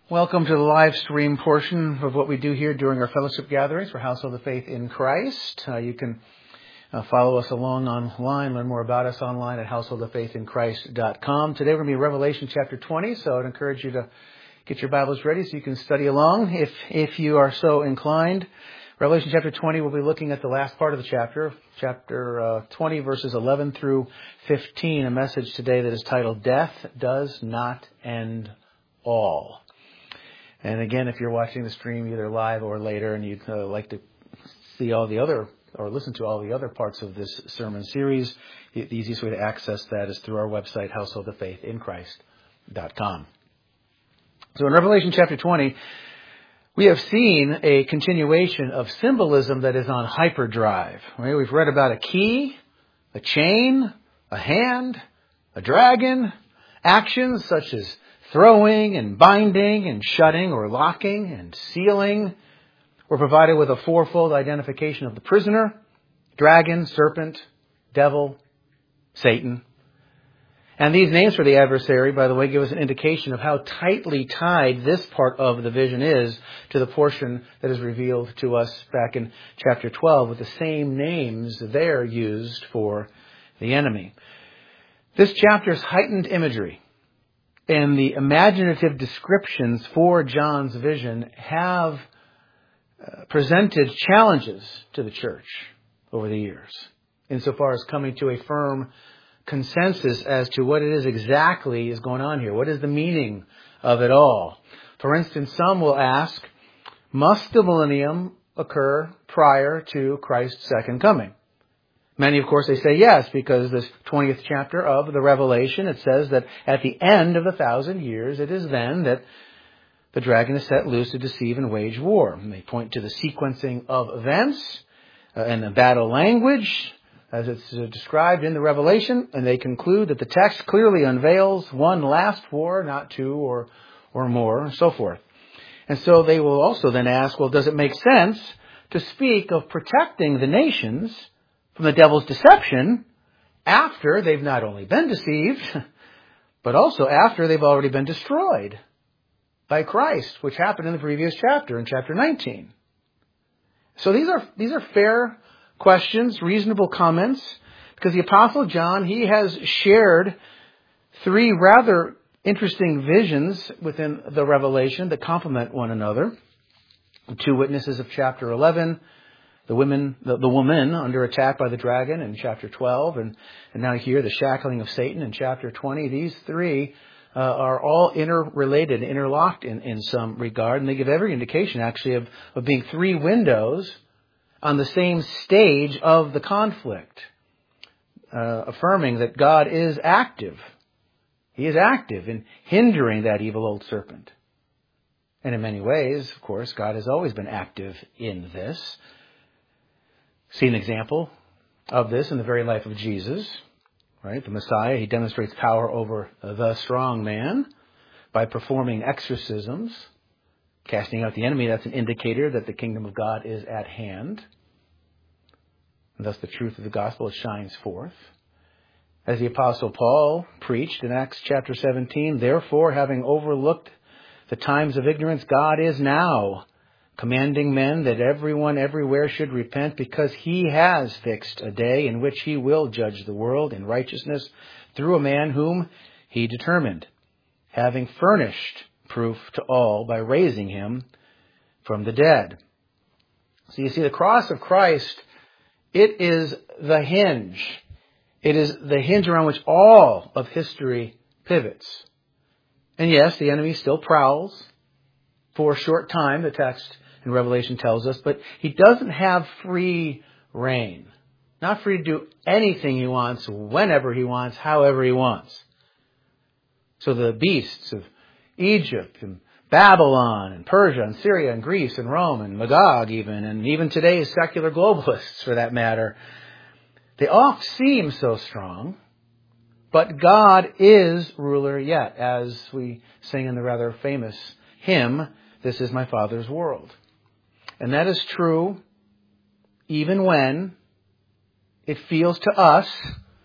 Welcome to the live stream portion of what we do here during our fellowship gatherings for Household of Faith in Christ. You can follow us along online, learn more about us online at householdoffaithinchrist.com. Today we're going to be in Revelation chapter 20, so I'd encourage you to get your Bibles ready so you can study along if you are so inclined. Revelation chapter 20, we'll be looking at the last part of the chapter 20 verses 11 through 15, a message today that is titled, Death Does Not End All. And again, if you're watching the stream either live or later and you'd like to see all the other or listen to all the other parts of this sermon series, the easiest way to access that is through our website, householdoffaithinchrist.com. So in Revelation chapter 20, we have seen a continuation of symbolism that is on hyperdrive. Right? We've read about a key, a chain, a hand, a dragon, actions such as throwing and binding and shutting or locking and sealing. We're provided with a fourfold identification of the prisoner, dragon, serpent, devil, Satan. And these names for the adversary, by the way, give us an indication of how tightly tied this part of the vision is to the portion that is revealed to us back in chapter 12 with the same names there used for the enemy. This chapter's heightened imagery and the imaginative descriptions for John's vision have presented challenges to the church over the years, insofar as coming to a firm consensus as to what it is exactly is going on here. What is the meaning of it all? For instance, some will ask, must the millennium occur prior to Christ's second coming? Many, of course, they say yes, because this 20th chapter of the Revelation, it says that at the end of 1,000 years, it is then that the dragon is set loose to deceive and wage war. And they point to the sequencing of events and the battle language as it's described in the Revelation, and they conclude that the text clearly unveils one last war, not two or more, and so forth. And so they will also then ask, well, does it make sense to speak of protecting the nations from the devil's deception after they've not only been deceived, but also after they've already been destroyed by Christ, which happened in the previous chapter, in chapter 19. So these are fair questions, reasonable comments, because the Apostle John, he has shared three rather interesting visions within the Revelation that complement one another. The two witnesses of chapter 11, the woman under attack by the dragon in chapter 12, and now here the shackling of Satan in chapter 20. These three are all interrelated, interlocked in some regard, and they give every indication actually of being three windows on the same stage of the conflict, affirming that God is active. He is active in hindering that evil old serpent. And in many ways, of course, God has always been active in this. See an example of this in the very life of Jesus, right? The Messiah, he demonstrates power over the strong man by performing exorcisms, casting out the enemy. That's an indicator that the kingdom of God is at hand. And thus the truth of the gospel shines forth. As the Apostle Paul preached in Acts chapter 17, therefore, having overlooked the times of ignorance, God is now commanding men that everyone everywhere should repent, because he has fixed a day in which he will judge the world in righteousness through a man whom he determined, having furnished proof to all by raising him from the dead. So you see, the cross of Christ, it is the hinge. It is the hinge around which all of history pivots. And yes, the enemy still prowls for a short time, the text in Revelation tells us, but he doesn't have free reign. Not free to do anything he wants, whenever he wants, however he wants. So the beasts of Egypt and Babylon and Persia and Syria and Greece and Rome and Magog and even today's secular globalists for that matter, they all seem so strong, but God is ruler yet, as we sing in the rather famous hymn, This is My Father's World. And that is true even when it feels to us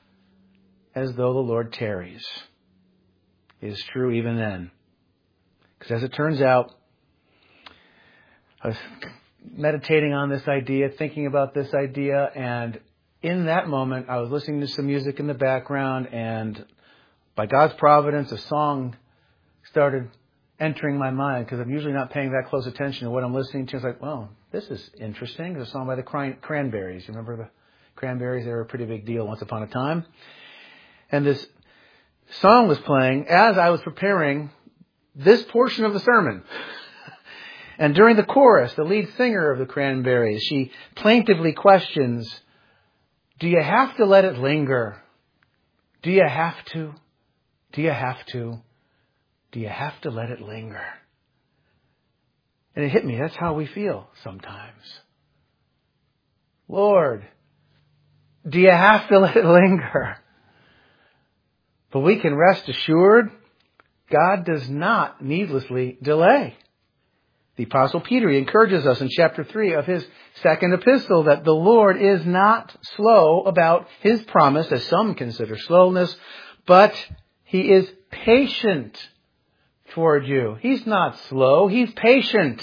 as though the Lord tarries. It is true even then. Because as it turns out, I was meditating on this idea, thinking about this idea, and in that moment, I was listening to some music in the background, and by God's providence, a song started entering my mind, because I'm usually not paying that close attention to what I'm listening to. It's like, well, this is interesting. It's a song by the Cranberries. You remember the Cranberries? They were a pretty big deal once upon a time. And this song was playing as I was preparing this portion of the sermon. And during the chorus, the lead singer of the Cranberries, she plaintively questions, do you have to let it linger? Do you have to? Do you have to? Do you have to let it linger? And it hit me. That's how we feel sometimes. Lord, do you have to let it linger? But we can rest assured God does not needlessly delay. The Apostle Peter encourages us in chapter 3 of his second epistle that the Lord is not slow about his promise, as some consider slowness, but he is patient toward you. He's not slow, he's patient.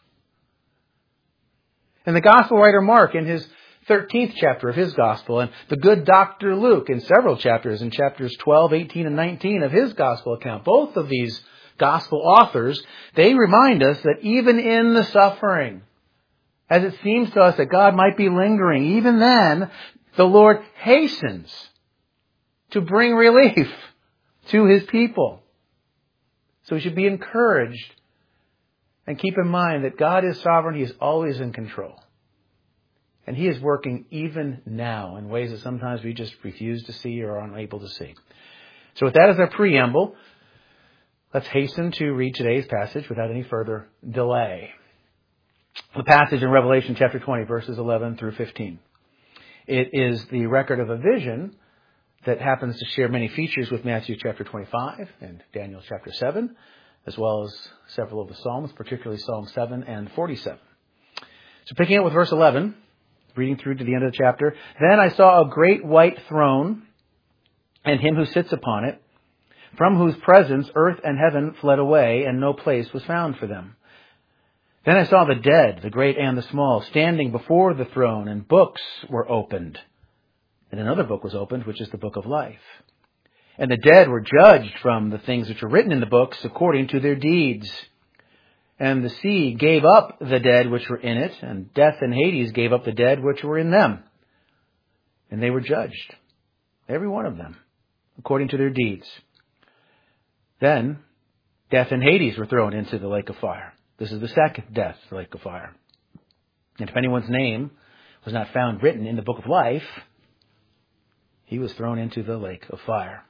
And the gospel writer Mark, in his 13th chapter of his gospel, and the good Dr. Luke in several chapters, in chapters 12, 18, and 19 of his gospel account, both of these gospel authors, they remind us that even in the suffering, as it seems to us that God might be lingering, even then, the Lord hastens to bring relief to his people. So we should be encouraged and keep in mind that God is sovereign. He is always in control. And he is working even now in ways that sometimes we just refuse to see or are unable to see. So with that as our preamble, let's hasten to read today's passage without any further delay. The passage in Revelation chapter 20, verses 11 through 15. It is the record of a vision that happens to share many features with Matthew chapter 25 and Daniel chapter 7, as well as several of the Psalms, particularly Psalm 7 and 47. So picking up with verse 11, reading through to the end of the chapter. Then I saw a great white throne and him who sits upon it, from whose presence earth and heaven fled away, and no place was found for them. Then I saw the dead, the great and the small, standing before the throne, and books were opened. And another book was opened, which is the book of life. And the dead were judged from the things which are written in the books according to their deeds. And the sea gave up the dead which were in it, and death and Hades gave up the dead which were in them. And they were judged, every one of them, according to their deeds. Then death and Hades were thrown into the lake of fire. This is the second death, the lake of fire. And if anyone's name was not found written in the book of life, he was thrown into the lake of fire.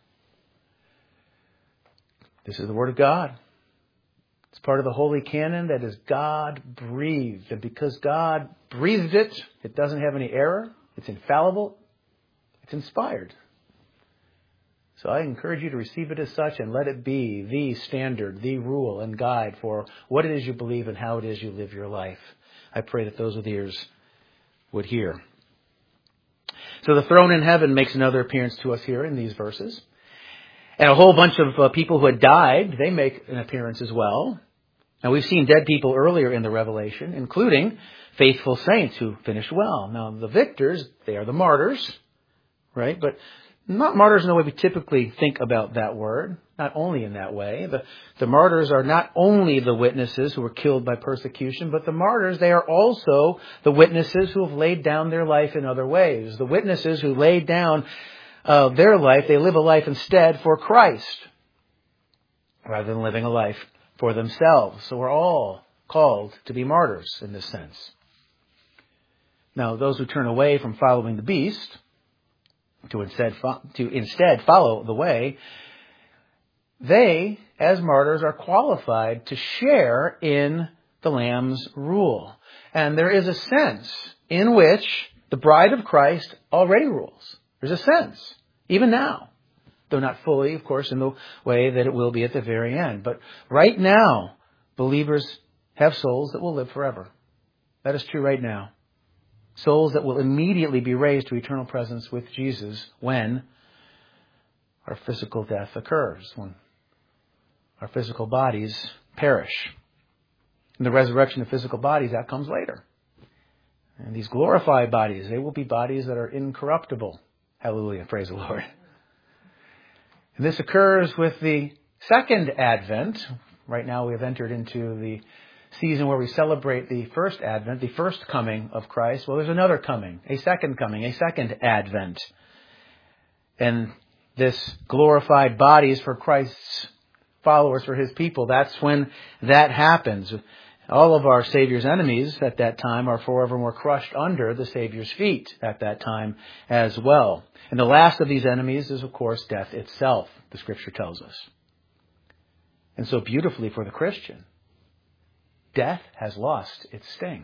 This is the word of God. It's part of the holy canon that is God-breathed. And because God breathed it, it doesn't have any error. It's infallible. It's inspired. So I encourage you to receive it as such and let it be the standard, the rule and guide for what it is you believe and how it is you live your life. I pray that those with ears would hear. So the throne in heaven makes another appearance to us here in these verses. And a whole bunch of people who had died, they make an appearance as well. And we've seen dead people earlier in the Revelation, including faithful saints who finished well. Now, the victors, they are the martyrs, right? But not martyrs in the way we typically think about that word, not only in that way. The martyrs are not only the witnesses who were killed by persecution, but the martyrs, they are also the witnesses who have laid down their life in other ways. The witnesses who laid down their life, they live a life instead for Christ, rather than living a life for themselves. So we're all called to be martyrs in this sense. Now, those who turn away from following the beast, to instead follow the way, they, as martyrs, are qualified to share in the Lamb's rule. And there is a sense in which the bride of Christ already rules. There's a sense, even now. Though not fully, of course, in the way that it will be at the very end. But right now, believers have souls that will live forever. That is true right now. Souls that will immediately be raised to eternal presence with Jesus when our physical death occurs, when our physical bodies perish. And the resurrection of physical bodies, that comes later. And these glorified bodies, they will be bodies that are incorruptible. Hallelujah. Praise the Lord. And this occurs with the second advent. Right now we have entered into the season where we celebrate the first advent, the first coming of Christ. Well, there's another coming, a second advent. And this glorified bodies for Christ's followers, for His people, that's when that happens. All of our Savior's enemies at that time are forevermore crushed under the Savior's feet at that time as well. And the last of these enemies is, of course, death itself, the Scripture tells us. And so beautifully for the Christian, death has lost its sting.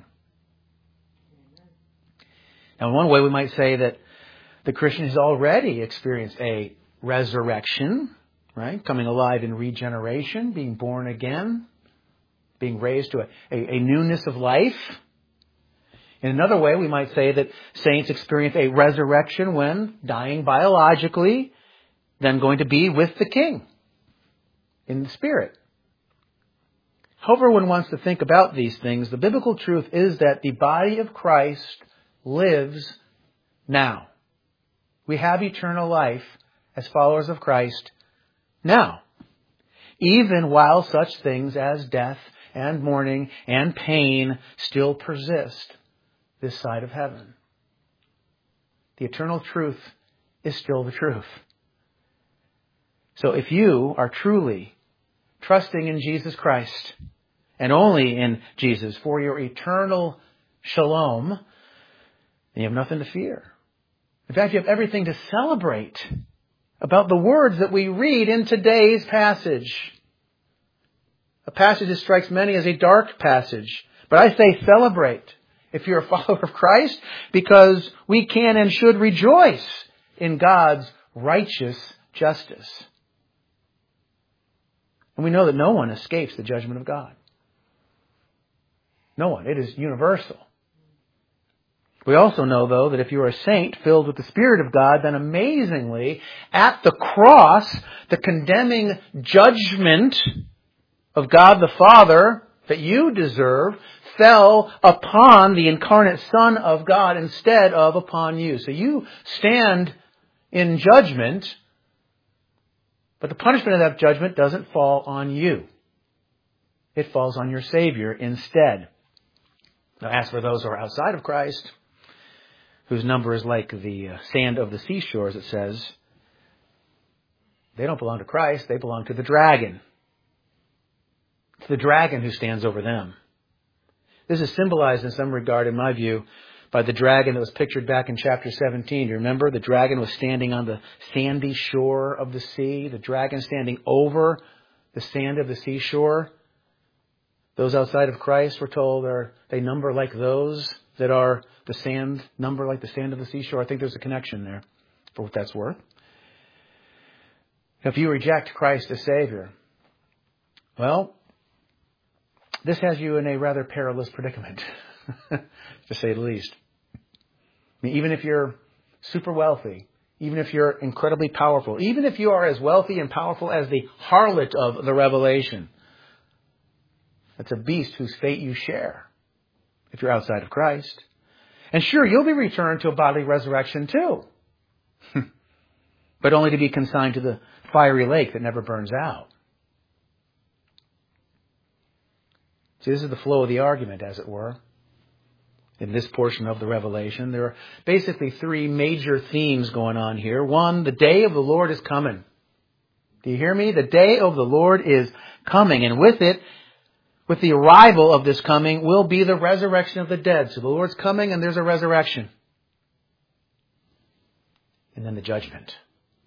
Now, in one way, we might say that the Christian has already experienced a resurrection, right? Coming alive in regeneration, being born again, being raised to a newness of life. In another way, we might say that saints experience a resurrection when dying biologically, then going to be with the King in the Spirit. However one wants to think about these things, the biblical truth is that the body of Christ lives now. We have eternal life as followers of Christ now, even while such things as death and mourning and pain still persist this side of heaven. The eternal truth is still the truth. So if you are truly trusting in Jesus Christ and only in Jesus for your eternal shalom, then you have nothing to fear. In fact, you have everything to celebrate about the words that we read in today's passage. A passage that strikes many as a dark passage. But I say celebrate if you're a follower of Christ, because we can and should rejoice in God's righteous justice. And we know that no one escapes the judgment of God. No one. It is universal. We also know, though, that if you are a saint filled with the Spirit of God, then amazingly, at the cross, the condemning judgment of God the Father that you deserve fell upon the incarnate Son of God instead of upon you. So you stand in judgment, but the punishment of that judgment doesn't fall on you. It falls on your Savior instead. Now, as for those who are outside of Christ, whose number is like the sand of the seashores, it says, they don't belong to Christ, they belong to the dragon. It's the dragon who stands over them. This is symbolized in some regard, in my view, by the dragon that was pictured back in chapter 17. Do you remember? The dragon was standing on the sandy shore of the sea. The dragon standing over the sand of the seashore. Those outside of Christ, we're told, they number like those that are the sand, number like the sand of the seashore. I think there's a connection there for what that's worth. If you reject Christ as Savior, well, this has you in a rather perilous predicament, to say the least. I mean, even if you're super wealthy, even if you're incredibly powerful, even if you are as wealthy and powerful as the harlot of the Revelation, that's a beast whose fate you share if you're outside of Christ. And sure, you'll be returned to a bodily resurrection too, but only to be consigned to the fiery lake that never burns out. See, this is the flow of the argument, as it were, in this portion of the Revelation. There are basically three major themes going on here. One, the day of the Lord is coming. Do you hear me? The day of the Lord is coming. And with it, with the arrival of this coming, will be the resurrection of the dead. So the Lord's coming and there's a resurrection. And then the judgment.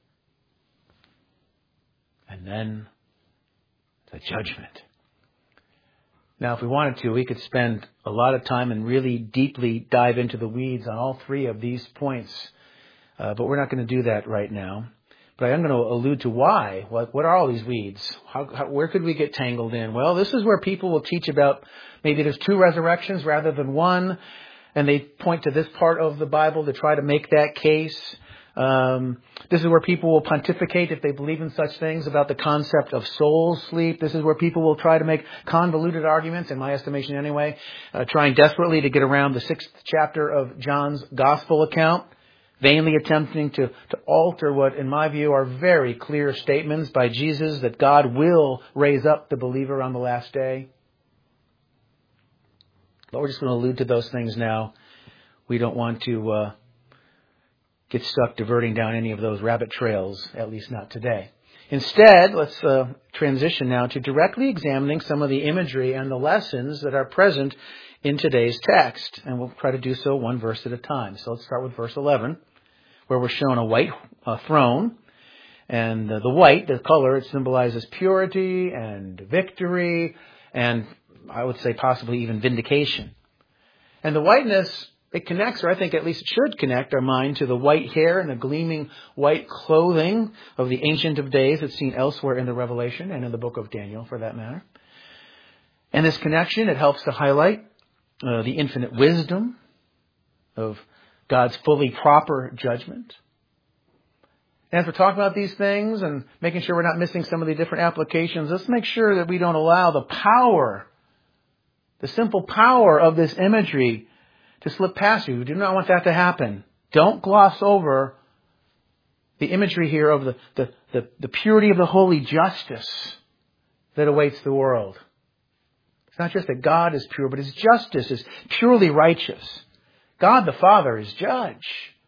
And then the judgment. Now, if we wanted to, we could spend a lot of time and really deeply dive into the weeds on all three of these points. But we're not going to do that right now. But I am going to allude to why. What are all these weeds? Where could we get tangled in? Well, this is where people will teach about maybe there's two resurrections rather than one. And they point to this part of the Bible to try to make that case. This is where people will pontificate, if they believe in such things, about the concept of soul sleep. This is where people will try to make convoluted arguments, in my estimation anyway, trying desperately to get around the 6th chapter of John's Gospel account, vainly attempting to alter what, in my view, are very clear statements by Jesus that God will raise up the believer on the last day. But we're just going to allude to those things now. We don't want to get stuck diverting down any of those rabbit trails, at least not today. Instead, let's transition now to directly examining some of the imagery and the lessons that are present in today's text. And we'll try to do so one verse at a time. So let's start with verse 11, where we're shown a white throne. And the white, the color, it symbolizes purity and victory and I would say possibly even vindication. And the whiteness, it connects, or I think at least it should connect our mind to the white hair and the gleaming white clothing of the Ancient of Days that's seen elsewhere in the Revelation and in the book of Daniel, for that matter. And this connection, it helps to highlight the infinite wisdom of God's fully proper judgment. And as we're talking about these things and making sure we're not missing some of the different applications, let's make sure that we don't allow the power, the simple power of this imagery to slip past you. We do not want that to happen. Don't gloss over the imagery here of the purity of the holy justice that awaits the world. It's not just that God is pure, but His justice is purely righteous. God the Father is judge.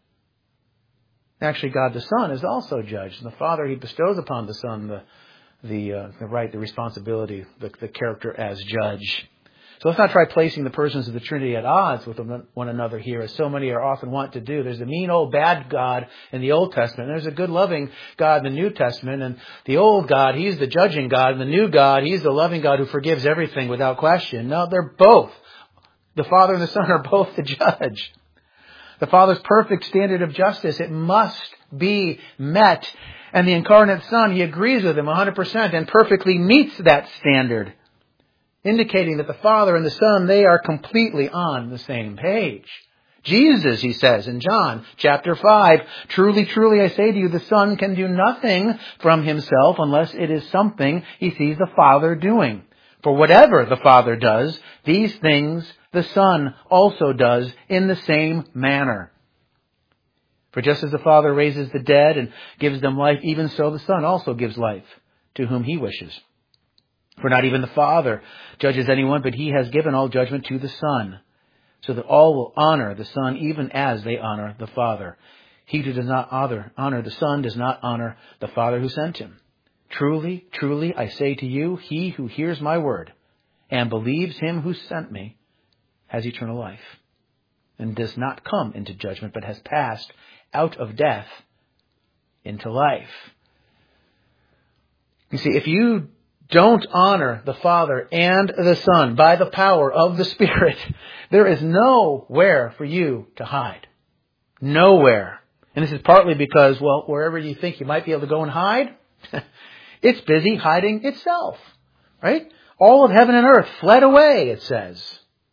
Actually, God the Son is also judge. And the Father, He bestows upon the Son the right, the responsibility, the character as judge. So let's not try placing the persons of the Trinity at odds with one another here, as so many are often wont to do. There's a mean old bad God in the Old Testament. There's a good loving God in the New Testament. And the old God, He's the judging God. And the new God, He's the loving God who forgives everything without question. No, they're both. The Father and the Son are both the judge. The Father's perfect standard of justice, it must be met. And the incarnate Son, He agrees with Him 100% and perfectly meets that standard, indicating that the Father and the Son, they are completely on the same page. Jesus, He says in John chapter 5, truly, truly, I say to you, the Son can do nothing from Himself unless it is something He sees the Father doing. For whatever the Father does, these things the Son also does in the same manner. For just as the Father raises the dead and gives them life, even so the Son also gives life to whom He wishes. For not even the Father judges anyone, but He has given all judgment to the Son, so that all will honor the Son even as they honor the Father. He who does not honor the Son does not honor the Father who sent Him. Truly, truly, I say to you, he who hears my word and believes Him who sent me has eternal life, and does not come into judgment, but has passed out of death into life. You see, if you don't honor the Father and the Son by the power of the Spirit, there is nowhere for you to hide. Nowhere. And this is partly because, well, wherever you think you might be able to go and hide, it's busy hiding itself. Right? All of heaven and earth fled away, it says.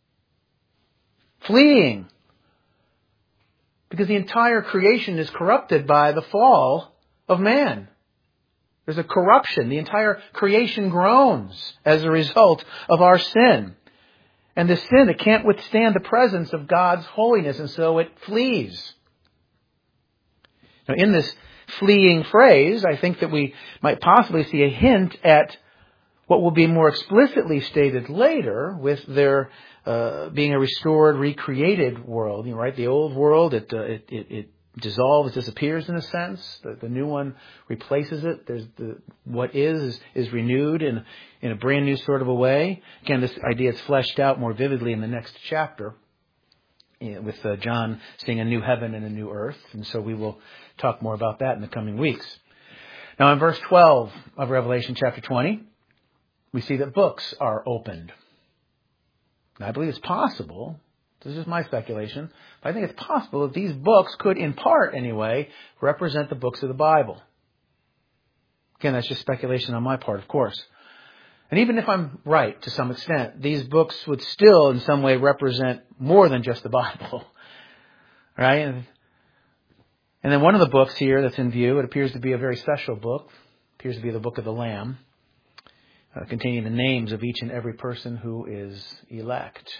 Fleeing. Because the entire creation is corrupted by the fall of man. There's a corruption. The entire creation groans as a result of our sin. And the sin, it can't withstand the presence of God's holiness, and so it flees. Now, in this fleeing phrase, I think that we might possibly see a hint at what will be more explicitly stated later with their being a restored, recreated world. You know, right? The old world, it dissolves, disappears in a sense. The new one replaces it. There's what is renewed in a brand new sort of a way. Again, this idea is fleshed out more vividly in the next chapter, with John seeing a new heaven and a new earth. And so we will talk more about that in the coming weeks. Now in verse 12 of Revelation chapter 20, we see that books are opened. Now, I believe it's possible, this is my speculation, but I think it's possible that these books could, in part anyway, represent the books of the Bible. Again, that's just speculation on my part, of course. And even if I'm right to some extent, these books would still in some way represent more than just the Bible. Right? And then one of the books here that's in view, it appears to be a very special book. It appears to be the Book of the Lamb, containing the names of each and every person who is elect.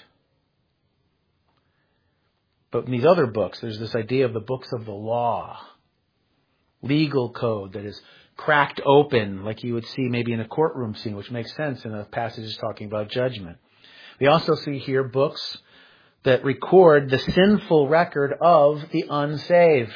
But in these other books, there's this idea of the books of the law, legal code that is cracked open like you would see maybe in a courtroom scene, which makes sense in a passage talking about judgment. We also see here books that record the sinful record of the unsaved.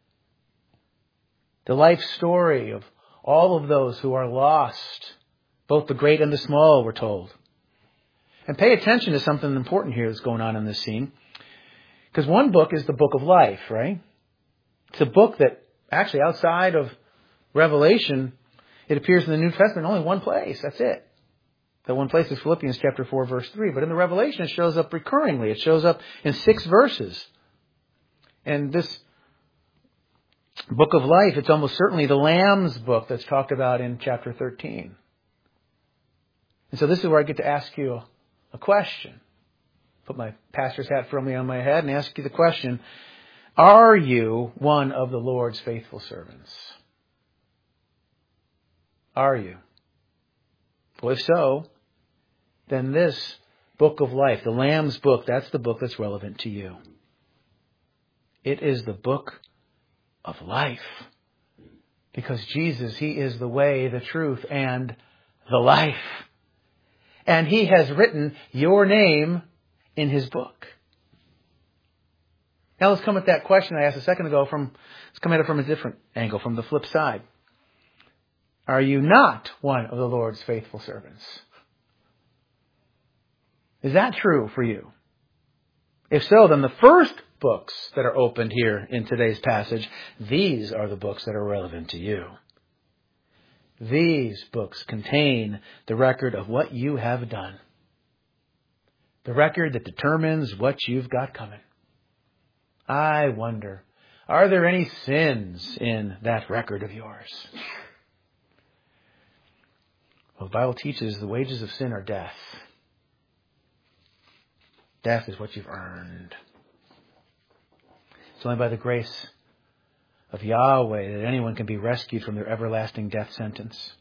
The life story of all of those who are lost, both the great and the small, we're told. And pay attention to something important here that's going on in this scene. Because one book is the book of life, right? It's a book that actually outside of Revelation, it appears in the New Testament in only one place. That's it. That one place is Philippians chapter 4, verse 3. But in the Revelation, it shows up recurringly. It shows up in 6 verses. And this book of life, it's almost certainly the Lamb's book that's talked about in chapter 13. And so this is where I get to ask you a question. Put my pastor's hat firmly on my head and ask you the question, are you one of the Lord's faithful servants? Are you? Well, if so, then this book of life, the Lamb's book, that's the book that's relevant to you. It is the book of life. Because Jesus, He is the way, the truth, and the life. And He has written your name in His book. Now let's come at that question I asked a second ago let's come at it from a different angle, from the flip side. Are you not one of the Lord's faithful servants? Is that true for you? If so, then the first books that are opened here in today's passage, these are the books that are relevant to you. These books contain the record of what you have done. The record that determines what you've got coming. I wonder, are there any sins in that record of yours? Well, the Bible teaches the wages of sin are death. Death is what you've earned. It's only by the grace of Yahweh that anyone can be rescued from their everlasting death sentence.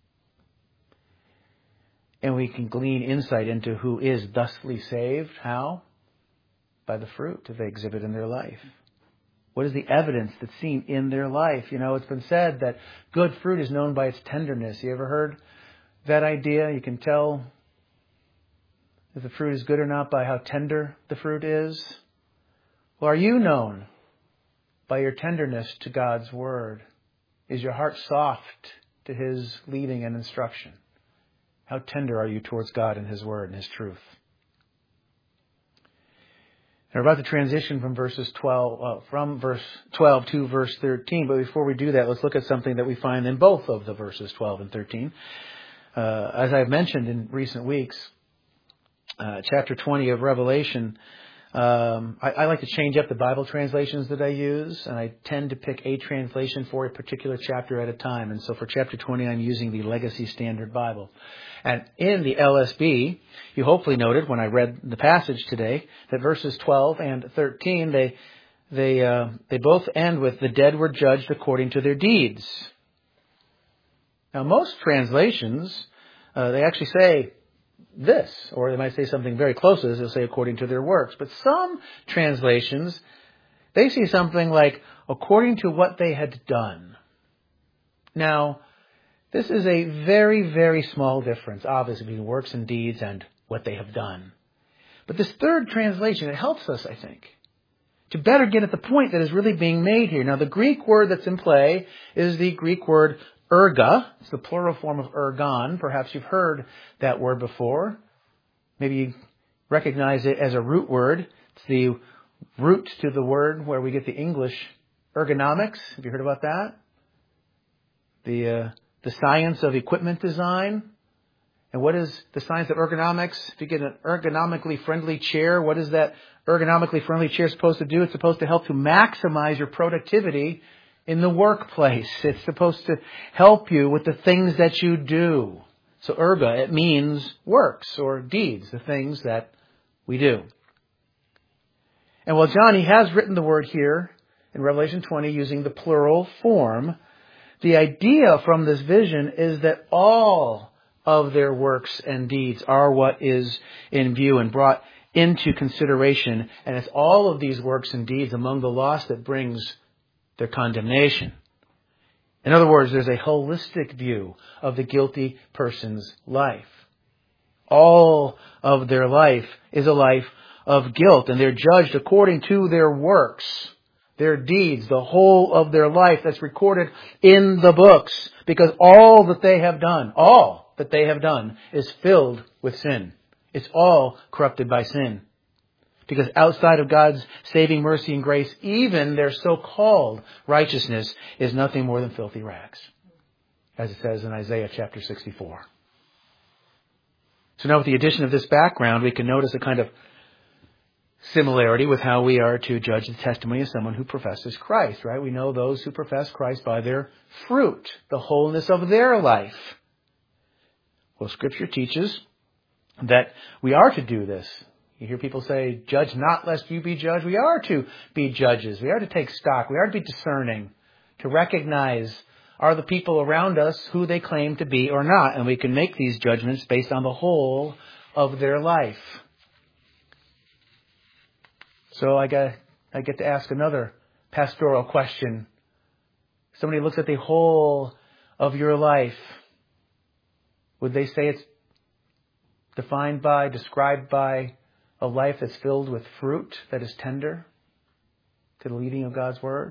And we can glean insight into who is thusly saved. How? By the fruit that they exhibit in their life. What is the evidence that's seen in their life? You know, it's been said that good fruit is known by its tenderness. You ever heard that idea? You can tell if the fruit is good or not by how tender the fruit is. Well, are you known by your tenderness to God's Word? Is your heart soft to His leading and instruction? How tender are you towards God and His Word and His truth? And we're about to transition from verse 12 to verse 13. But before we do that, let's look at something that we find in both of the verses 12 and 13. As I've mentioned in recent weeks, chapter 20 of Revelation, I like to change up the Bible translations that I use, and I tend to pick a translation for a particular chapter at a time. And so for chapter 20, I'm using the Legacy Standard Bible. And in the LSB, you hopefully noted when I read the passage today that verses 12 and 13, they both end with the dead were judged according to their deeds. Now, most translations, they actually say this, or they might say something very close to this. They'll say according to their works. But some translations, they see something like according to what they had done. Now, this is a very, very small difference, obviously, between works and deeds and what they have done. But this third translation, it helps us, I think, to better get at the point that is really being made here. Now, the Greek word that's in play is the Greek word erga. It's the plural form of ergon. Perhaps you've heard that word before. Maybe you recognize it as a root word. It's the root to the word where we get the English ergonomics. Have you heard about that? The science of equipment design. And what is the science of ergonomics? If you get an ergonomically friendly chair, what is that ergonomically friendly chair supposed to do? It's supposed to help to maximize your productivity in the workplace. It's supposed to help you with the things that you do. So erga, it means works or deeds, the things that we do. And while John, he has written the word here in Revelation 20 using the plural form. The idea from this vision is that all of their works and deeds are what is in view and brought into consideration. And it's all of these works and deeds among the lost that brings their condemnation. In other words, there's a holistic view of the guilty person's life. All of their life is a life of guilt, and they're judged according to their works, their deeds, the whole of their life that's recorded in the books, because all that they have done is filled with sin. It's all corrupted by sin. Because outside of God's saving mercy and grace, even their so-called righteousness is nothing more than filthy rags, as it says in Isaiah chapter 64. So now with the addition of this background, we can notice a kind of similarity with how we are to judge the testimony of someone who professes Christ, right? We know those who profess Christ by their fruit, the wholeness of their life. Well, Scripture teaches that we are to do this. You hear people say, judge not lest you be judged. We are to be judges. We are to take stock. We are to be discerning, to recognize, are the people around us who they claim to be or not? And we can make these judgments based on the whole of their life. So I get to ask another pastoral question. Somebody looks at the whole of your life. Would they say it's described by a life that's filled with fruit that is tender to the leading of God's Word?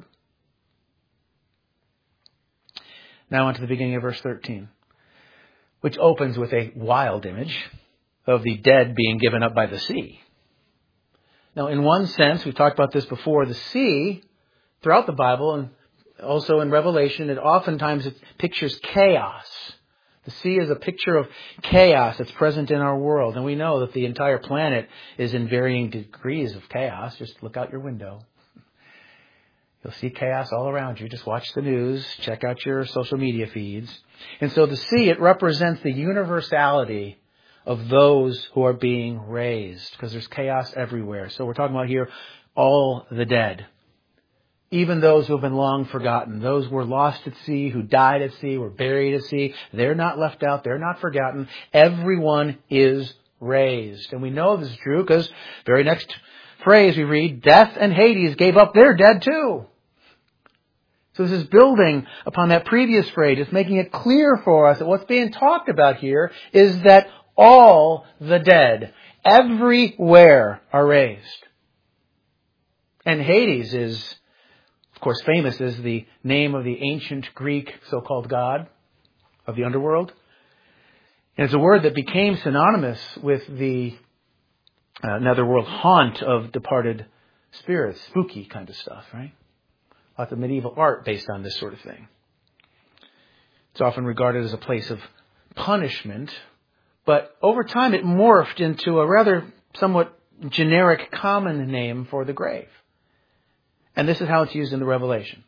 Now on to the beginning of verse 13, which opens with a wild image of the dead being given up by the sea. Now, in one sense, we've talked about this before, the sea, throughout the Bible and also in Revelation, oftentimes it pictures chaos. The sea is a picture of chaos that's present in our world. And we know that the entire planet is in varying degrees of chaos. Just look out your window. You'll see chaos all around you. Just watch the news. Check out your social media feeds. And so the sea, it represents the universality of those who are being raised, because there's chaos everywhere. So we're talking about here all the dead. Even those who have been long forgotten. Those who were lost at sea, who died at sea, were buried at sea. They're not left out. They're not forgotten. Everyone is raised. And we know this is true because very next phrase we read, death and Hades gave up their dead too. So this is building upon that previous phrase. It's making it clear for us that what's being talked about here is that all the dead, everywhere, are raised. And Hades is, of course, famous as the name of the ancient Greek so-called god of the underworld. And it's a word that became synonymous with the netherworld haunt of departed spirits, spooky kind of stuff, right? Lots of medieval art based on this sort of thing. It's often regarded as a place of punishment, but over time it morphed into a rather somewhat generic common name for the grave. And this is how it's used in the Revelation.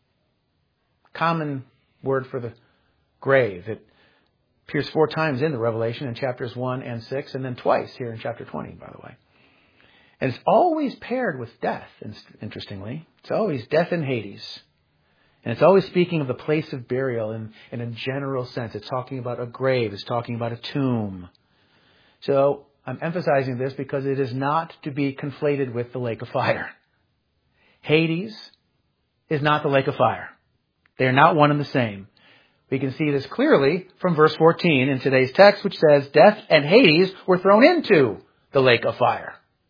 Common word for the grave. It appears 4 times in the Revelation in chapters 1 and 6, and then twice here in chapter 20, by the way. And it's always paired with death, interestingly. It's always death and Hades. And it's always speaking of the place of burial in a general sense. It's talking about a grave. It's talking about a tomb. So I'm emphasizing this because it is not to be conflated with the lake of fire. Hades is not the lake of fire. They are not one and the same. We can see this clearly from verse 14 in today's text, which says, death and Hades were thrown into the lake of fire.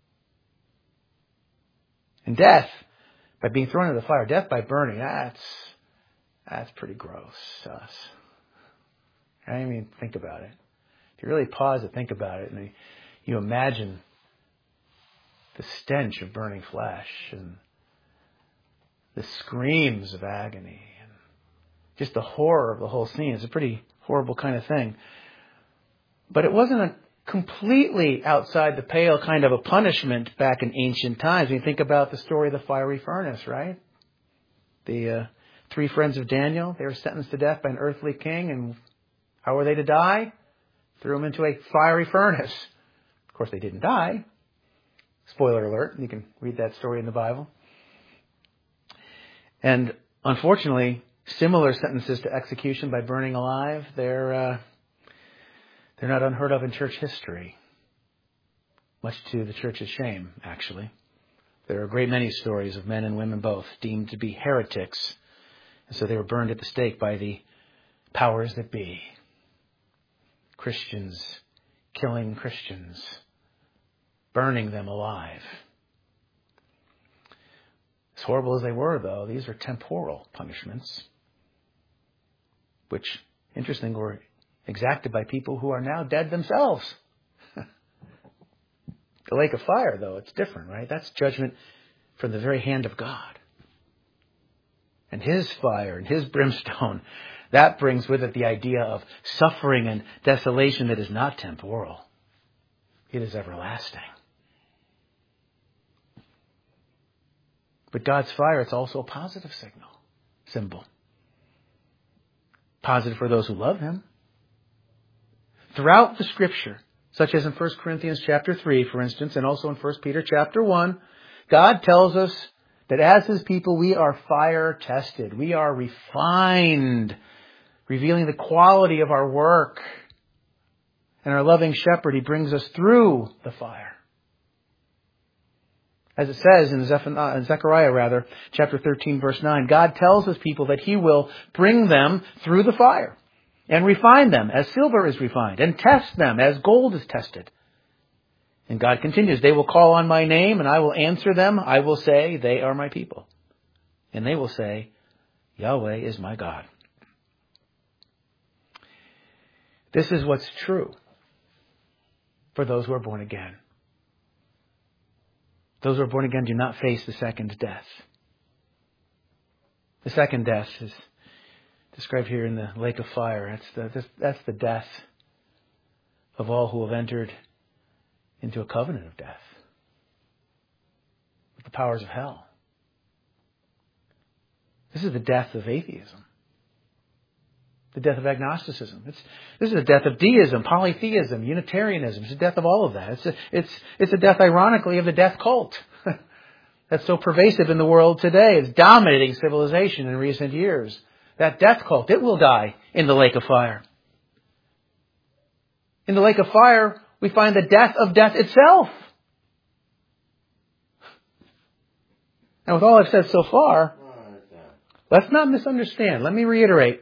And death, by being thrown into the fire, death by burning, that's pretty gross to us. I mean, think about it. If you really pause to think about it, and you imagine the stench of burning flesh and the screams of agony and just the horror of the whole scene. It's a pretty horrible kind of thing. But it wasn't a completely outside the pale kind of a punishment back in ancient times. When you think about the story of the fiery furnace, right? The 3 friends of Daniel, they were sentenced to death by an earthly king. And how were they to die? Threw them into a fiery furnace. Of course, they didn't die. Spoiler alert. You can read that story in the Bible. And unfortunately, similar sentences to execution by burning alive, they're not unheard of in church history. Much to the church's shame, actually. There are a great many stories of men and women both deemed to be heretics. And so they were burned at the stake by the powers that be. Christians killing Christians, burning them alive. As horrible as they were, though, these are temporal punishments, which, interestingly, were exacted by people who are now dead themselves. The lake of fire, though, it's different, right? That's judgment from the very hand of God. And His fire and His brimstone, that brings with it the idea of suffering and desolation that is not temporal. It is everlasting. But God's fire, it's also a positive symbol. Positive for those who love Him. Throughout the Scripture, such as in 1 Corinthians chapter 3, for instance, and also in 1 Peter chapter 1, God tells us that as His people, we are fire tested. We are refined, revealing the quality of our work. And our loving shepherd, He brings us through the fire. As it says in Zechariah, chapter 13, verse 9, God tells His people that He will bring them through the fire and refine them as silver is refined and test them as gold is tested. And God continues, they will call on my name and I will answer them. I will say, they are my people. And they will say, Yahweh is my God. This is what's true for those who are born again. Those who are born again do not face the second death. The second death is described here in the lake of fire. That's the death of all who have entered into a covenant of death with the powers of hell. This is the death of atheism. The death of agnosticism. This is the death of deism, polytheism, Unitarianism. It's the death of all of that. It's a death, ironically, of the death cult. That's so pervasive in the world today. It's dominating civilization in recent years. That death cult, it will die in the lake of fire. In the lake of fire, we find the death of death itself. And with all I've said so far, let's not misunderstand. Let me reiterate.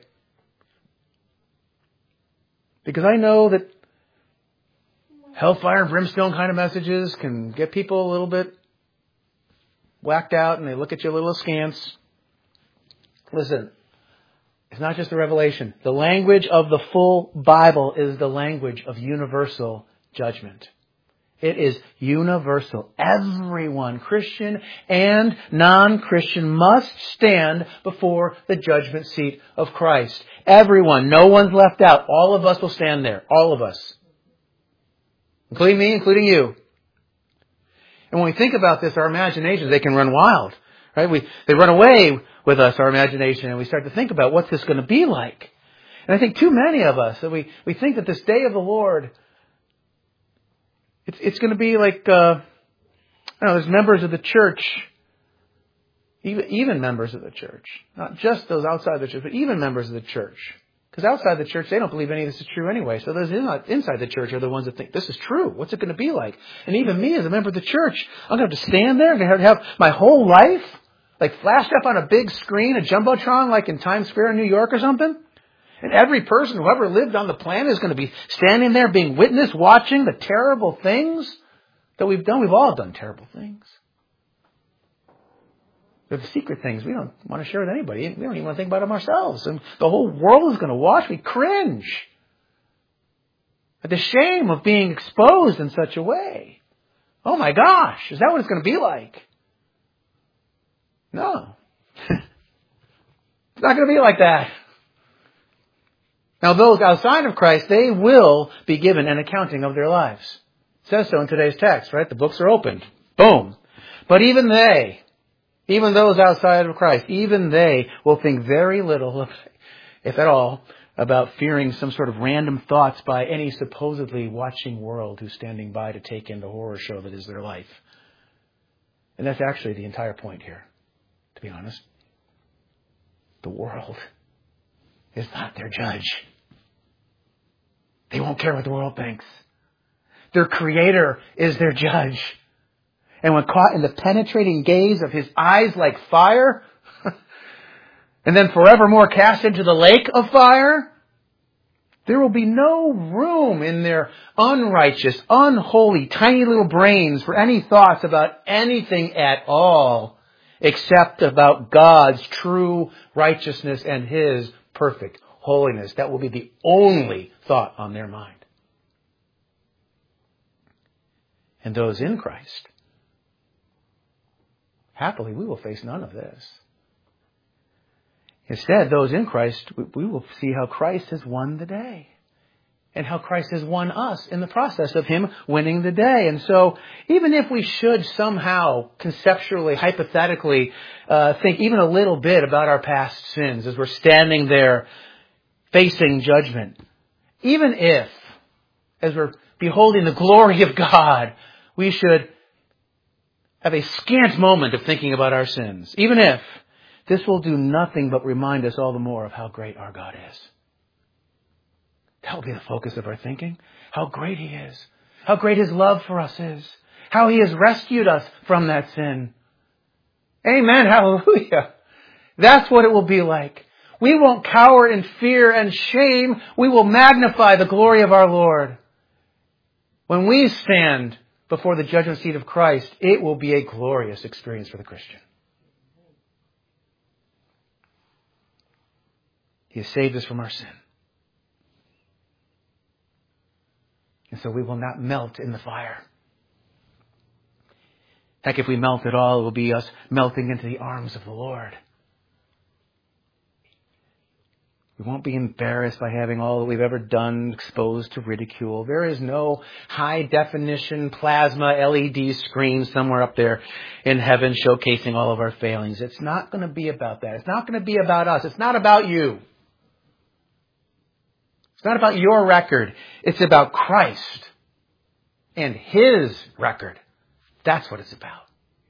Because I know that hellfire and brimstone kind of messages can get people a little bit whacked out and they look at you a little askance. Listen, it's not just the revelation. The language of the full Bible is the language of universal judgment. It is universal. Everyone, Christian and non-Christian, must stand before the judgment seat of Christ. Everyone. No one's left out. All of us will stand there. All of us. Including me, including you. And when we think about this, our imaginations, they can run wild. Right? They run away with us, our imagination, and we start to think about what's this going to be like. And I think too many of us, that we think that this day of the Lord, it's going to be like, there's members of the church, even members of the church, not just those outside the church, but even members of the church. Because outside the church, they don't believe any of this is true anyway. So those inside the church are the ones that think, this is true. What's it going to be like? And even me as a member of the church, I'm going to have to stand there. I'm going to have my whole life like flashed up on a big screen, a jumbotron like in Times Square in New York or something. And every person who ever lived on the planet is going to be standing there being witness, watching the terrible things that we've done. We've all done terrible things. They're the secret things we don't want to share with anybody. We don't even want to think about them ourselves. And the whole world is going to watch. We cringe at the shame of being exposed in such a way. Oh my gosh, is that what it's going to be like? No. It's not going to be like that. Now, those outside of Christ, they will be given an accounting of their lives. It says so in today's text, right? The books are opened. Boom. But even those outside of Christ, even they will think very little, if at all, about fearing some sort of random thoughts by any supposedly watching world who's standing by to take in the horror show that is their life. And that's actually the entire point here, to be honest. the world is not their judge. They won't care what the world thinks. Their Creator is their judge. And when caught in the penetrating gaze of His eyes like fire, and then forevermore cast into the lake of fire, there will be no room in their unrighteous, unholy, tiny little brains for any thoughts about anything at all, except about God's true righteousness and His perfect holiness. That will be the only thought on their mind. And those in Christ, happily, we will face none of this. Instead, those in Christ, we will see how Christ has won the day. And how Christ has won us in the process of Him winning the day. And so, even if we should somehow, conceptually, hypothetically, think even a little bit about our past sins as we're standing there facing judgment, even if, as we're beholding the glory of God, we should have a scant moment of thinking about our sins, even if, this will do nothing but remind us all the more of how great our God is. That will be the focus of our thinking. How great He is. How great His love for us is. How He has rescued us from that sin. Amen. Hallelujah. That's what it will be like. We won't cower in fear and shame. We will magnify the glory of our Lord. When we stand before the judgment seat of Christ, it will be a glorious experience for the Christian. He has saved us from our sin. And so we will not melt in the fire. Heck, if we melt at all, it will be us melting into the arms of the Lord. We won't be embarrassed by having all that we've ever done exposed to ridicule. There is no high-definition plasma LED screen somewhere up there in heaven showcasing all of our failings. It's not going to be about that. It's not going to be about us. It's not about you. It's not about your record. It's about Christ and His record. That's what it's about.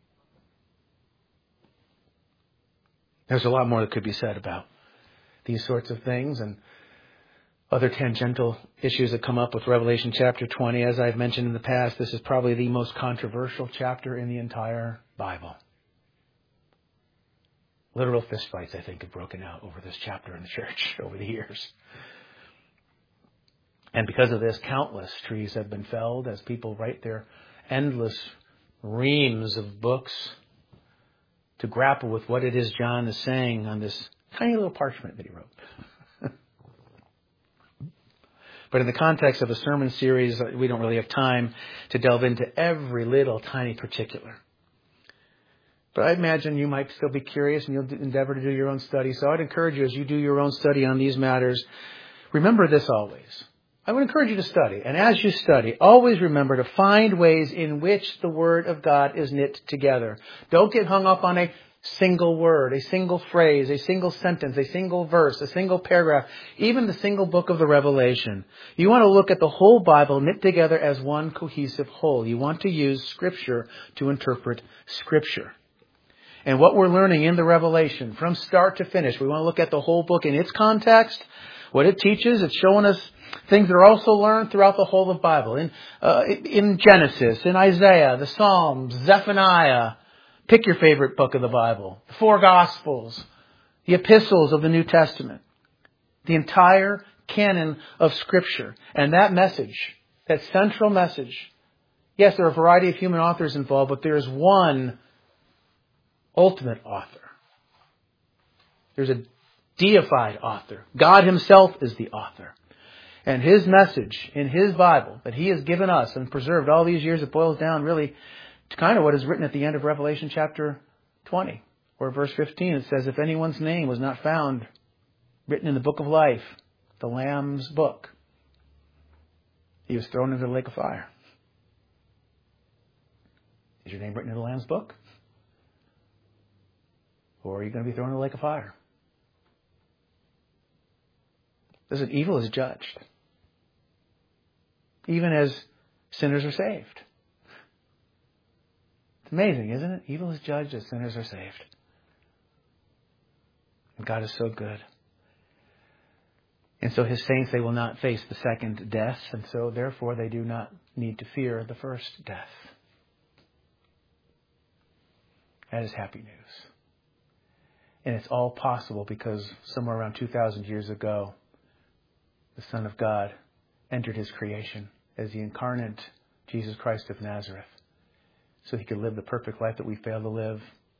There's a lot more that could be said about these sorts of things and other tangential issues that come up with Revelation chapter 20. As I've mentioned in the past, this is probably the most controversial chapter in the entire Bible. Literal fistfights, I think, have broken out over this chapter in the church over the years. And because of this, countless trees have been felled as people write their endless reams of books to grapple with what it is John is saying on this tiny little parchment that he wrote. But in the context of a sermon series, we don't really have time to delve into every little tiny particular. But I imagine you might still be curious and you'll endeavor to do your own study. So I'd encourage you, as you do your own study on these matters, remember this always. I would encourage you to study. And as you study, always remember to find ways in which the Word of God is knit together. Don't get hung up on a single word, a single phrase, a single sentence, a single verse, a single paragraph, even the single book of the Revelation. You want to look at the whole Bible knit together as one cohesive whole. You want to use Scripture to interpret Scripture. And what we're learning in the Revelation, from start to finish, we want to look at the whole book in its context, what it teaches. It's showing us things that are also learned throughout the whole of the Bible. In Genesis, in Isaiah, the Psalms, Zephaniah. Pick your favorite book of the Bible. The 4 Gospels, the epistles of the New Testament, the entire canon of Scripture. And that message, that central message, yes, there are a variety of human authors involved, but there is one ultimate author. There's a deified author. God Himself is the author. And His message in His Bible that He has given us and preserved all these years, it boils down really to kind of what is written at the end of Revelation chapter 20, where verse 15 it says, if anyone's name was not found written in the book of life, the Lamb's book, he was thrown into the lake of fire. Is your name written in the Lamb's book? Or are you going to be thrown in the lake of fire? Listen, evil is judged, even as sinners are saved. It's amazing, isn't it? Evil is judged as sinners are saved. And God is so good. And so his saints, they will not face the second death, and so therefore they do not need to fear the first death. That is happy news. And it's all possible because somewhere around 2,000 years ago, the Son of God entered his creation as the incarnate Jesus Christ of Nazareth, so he could live the perfect life that we fail to live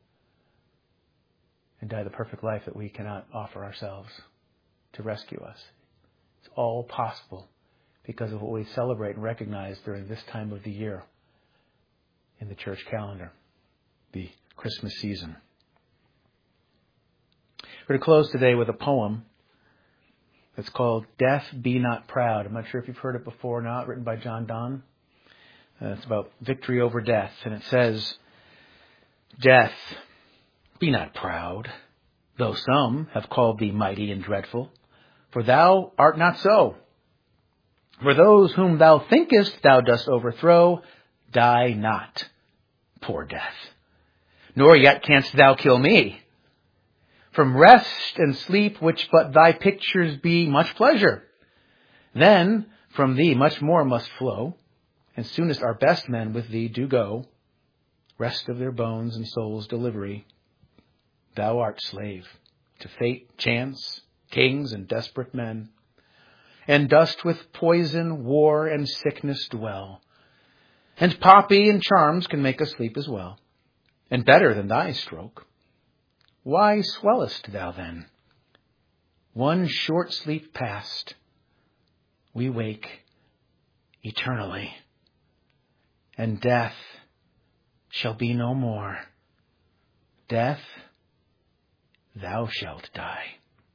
and die the perfect life that we cannot offer ourselves to rescue us. It's all possible because of what we celebrate and recognize during this time of the year in the church calendar, the Christmas season. We're going to close today with a poem that's called Death Be Not Proud. I'm not sure if you've heard it before or not, written by John Donne. It's about victory over death, and it says, Death, be not proud, though some have called thee mighty and dreadful, for thou art not so. For those whom thou thinkest thou dost overthrow, die not, poor death. Nor yet canst thou kill me. From rest and sleep, which but thy pictures be, much pleasure. Then from thee much more must flow, and soonest our best men with thee do go. Rest of their bones and souls delivery. Thou art slave to fate, chance, kings, and desperate men, and dost with poison, war, and sickness dwell. And poppy and charms can make us sleep as well, and better than thy stroke. Why swellest thou then? One short sleep past, we wake eternally, and death shall be no more. Death, thou shalt die.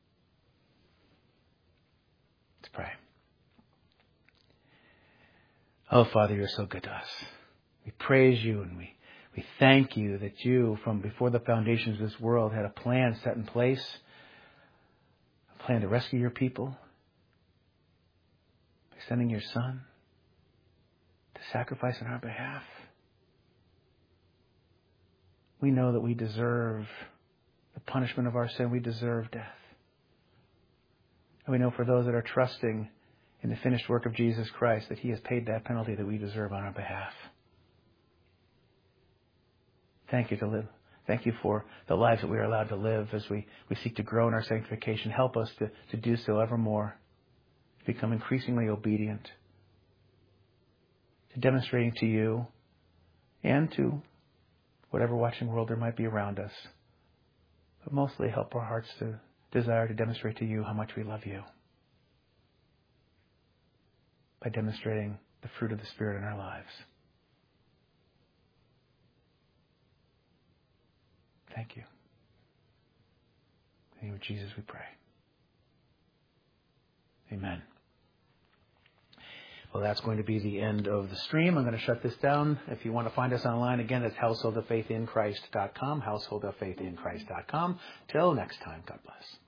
Let's pray. Oh, Father, you're so good to us. We praise you and we thank you that you, from before the foundations of this world, had a plan set in place, a plan to rescue your people by sending your Son to sacrifice on our behalf. We know that we deserve the punishment of our sin. We deserve death. And we know for those that are trusting in the finished work of Jesus Christ that he has paid that penalty that we deserve on our behalf. Thank you for the lives that we are allowed to live as we seek to grow in our sanctification. Help us to do so evermore, to become increasingly obedient, to demonstrating to you and to whatever watching world there might be around us. But mostly help our hearts to desire to demonstrate to you how much we love you by demonstrating the fruit of the Spirit in our lives. Thank you. In the name of Jesus we pray. Amen. Well, that's going to be the end of the stream. I'm going to shut this down. If you want to find us online, again, it's householdoffaithinchrist.com, householdoffaithinchrist.com. Till next time, God bless.